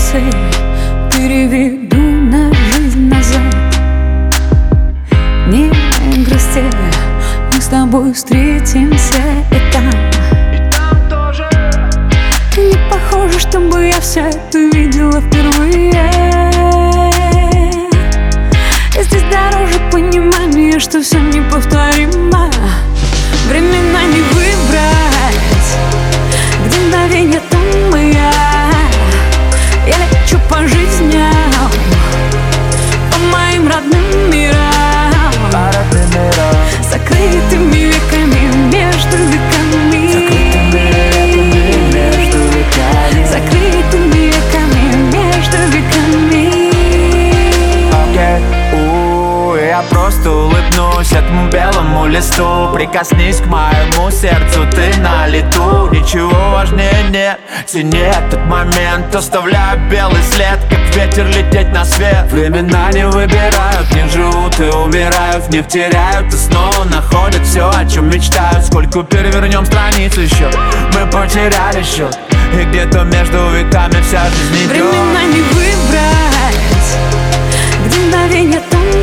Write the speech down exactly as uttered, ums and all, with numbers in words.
эмоций переведу на жизнь назад. Не грусти, мы с тобой встретимся и там. Не похоже, чтобы я все это видела впервые. И здесь дороже понимание, что все неповторимо. Времена не выбрать, где мгновенье, там и я. Я лечу по жизням, по моим родным мирам, закрытыми веками между веками. Закрытыми веками между веками. Я просто улыбнусь этому белому листу. Прикоснись к моему сердцу, ты на лету. Ничего важнее нет, цени этот момент. Оставляю белый след, как ветер лететь на свет. Времена не выбирают, в них живут и умирают, в них теряют и снова находят все, о чем мечтают. Сколько перевернем страниц еще, мы потеряли счет. И где-то между веками вся жизнь идет. Времена не выбрать, где мгновенье, там